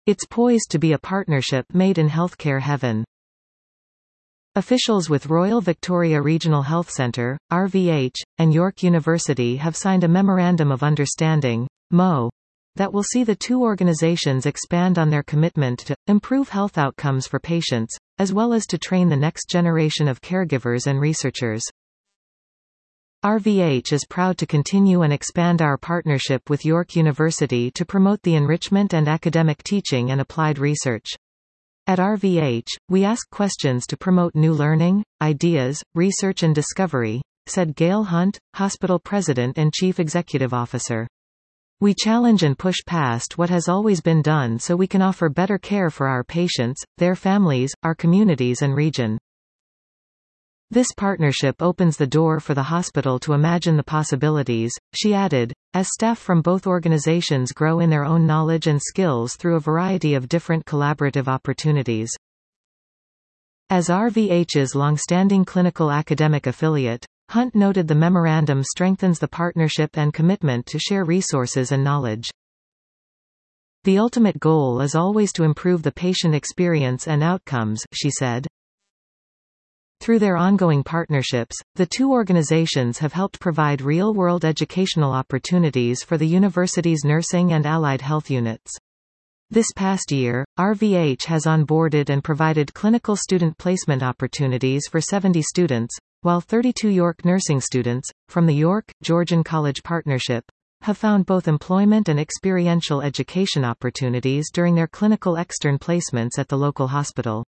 It's poised to be a partnership made in healthcare heaven. Officials with Royal Victoria Regional Health Centre, RVH, and York University have signed a Memorandum of Understanding, MO, that will see the two organisations expand on their commitment to improve health outcomes for patients, as well as to train the next generation of caregivers and researchers. RVH is proud to continue and expand our partnership with York University to promote the enrichment and academic teaching and applied research. At RVH, we ask questions to promote new learning, ideas, research and discovery, said Gail Hunt, Hospital President and Chief Executive Officer. We challenge and push past what has always been done so we can offer better care for our patients, their families, our communities and region. This partnership opens the door for the hospital to imagine the possibilities, she added, as staff from both organizations grow in their own knowledge and skills through a variety of different collaborative opportunities. As RVH's long-standing clinical academic affiliate, Hunt noted the memorandum strengthens the partnership and commitment to share resources and knowledge. The ultimate goal is always to improve the patient experience and outcomes, she said. Through their ongoing partnerships, the two organizations have helped provide real-world educational opportunities for the university's nursing and allied health units. This past year, RVH has onboarded and provided clinical student placement opportunities for 70 students, while 32 York nursing students, from the York-Georgian College Partnership, have found both employment and experiential education opportunities during their clinical extern placements at the local hospital.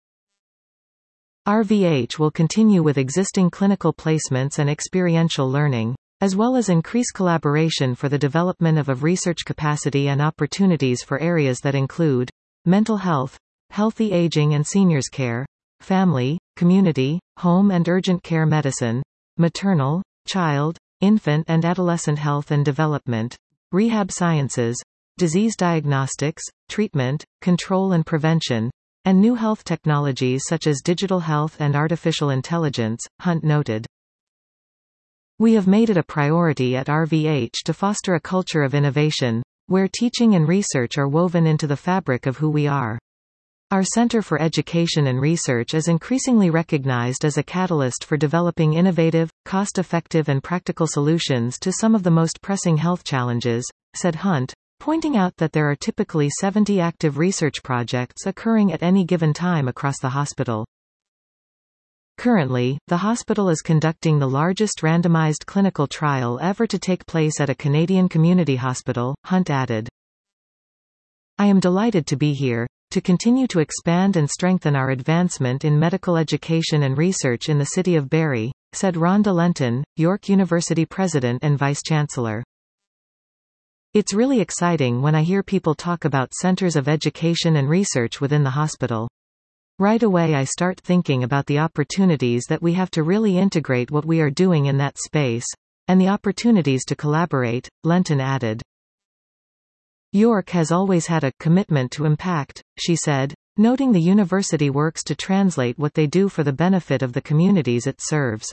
RVH will continue with existing clinical placements and experiential learning, as well as increase collaboration for the development of research capacity and opportunities for areas that include mental health, healthy aging and seniors care, family, community, home and urgent care medicine, maternal, child, infant and adolescent health and development, rehab sciences, disease diagnostics, treatment, control and prevention, and new health technologies such as digital health and artificial intelligence, Hunt noted. We have made it a priority at RVH to foster a culture of innovation, where teaching and research are woven into the fabric of who we are. Our Center for Education and Research is increasingly recognized as a catalyst for developing innovative, cost-effective and practical solutions to some of the most pressing health challenges, said Hunt, pointing out that there are typically 70 active research projects occurring at any given time across the hospital. Currently, the hospital is conducting the largest randomized clinical trial ever to take place at a Canadian community hospital, Hunt added. I am delighted to be here, to continue to expand and strengthen our advancement in medical education and research in the city of Barrie, said Rhonda Lenton, York University President and Vice-Chancellor. It's really exciting when I hear people talk about centers of education and research within the hospital. Right away I start thinking about the opportunities that we have to really integrate what we are doing in that space, and the opportunities to collaborate, Lenton added. York has always had a commitment to impact, she said, noting the university works to translate what they do for the benefit of the communities it serves.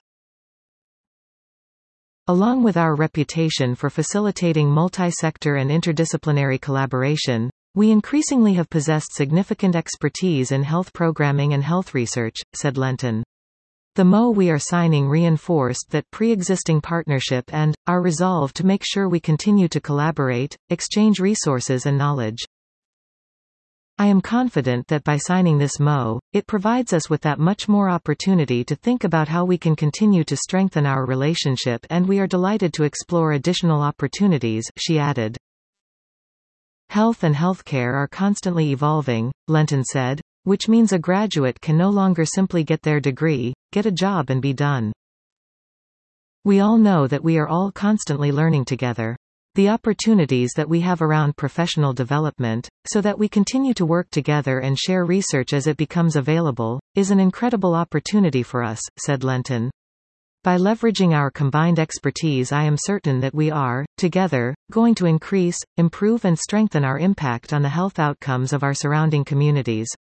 Along with our reputation for facilitating multi-sector and interdisciplinary collaboration, we increasingly have possessed significant expertise in health programming and health research, said Lenton. The MO we are signing reinforced that pre-existing partnership and our resolve to make sure we continue to collaborate, exchange resources and knowledge. I am confident that by signing this MO, it provides us with that much more opportunity to think about how we can continue to strengthen our relationship, and we are delighted to explore additional opportunities, she added. Health and healthcare are constantly evolving, Lenton said, which means a graduate can no longer simply get their degree, get a job and be done. We all know that we are all constantly learning together. The opportunities that we have around professional development, so that we continue to work together and share research as it becomes available, is an incredible opportunity for us, said Lenton. By leveraging our combined expertise, I am certain that we are, together, going to increase, improve and strengthen our impact on the health outcomes of our surrounding communities.